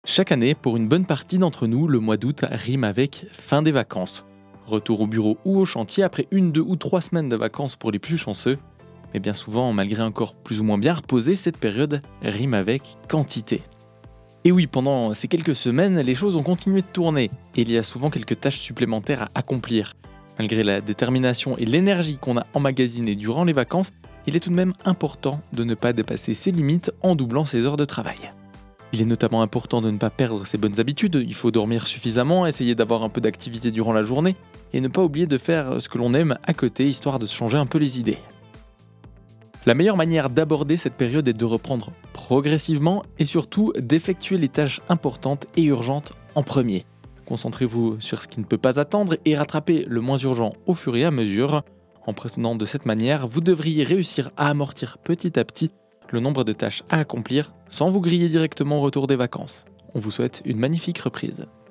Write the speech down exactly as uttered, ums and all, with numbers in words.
Chaque année, pour une bonne partie d'entre nous, le mois d'août rime avec fin des vacances. Retour au bureau ou au chantier après une, deux ou trois semaines de vacances pour les plus chanceux. Mais bien souvent, malgré un corps plus ou moins bien reposé, cette période rime avec quantité. Et oui, pendant ces quelques semaines, les choses ont continué de tourner et il y a souvent quelques tâches supplémentaires à accomplir. Malgré la détermination et l'énergie qu'on a emmagasinées durant les vacances, il est tout de même important de ne pas dépasser ses limites en doublant ses heures de travail. Il est notamment important de ne pas perdre ses bonnes habitudes, il faut dormir suffisamment, essayer d'avoir un peu d'activité durant la journée et ne pas oublier de faire ce que l'on aime à côté, histoire de se changer un peu les idées. La meilleure manière d'aborder cette période est de reprendre progressivement et surtout d'effectuer les tâches importantes et urgentes en premier. Concentrez-vous sur ce qui ne peut pas attendre et rattrapez le moins urgent au fur et à mesure. En procédant de cette manière, vous devriez réussir à amortir petit à petit le nombre de tâches à accomplir sans vous griller directement au retour des vacances. On vous souhaite une magnifique reprise.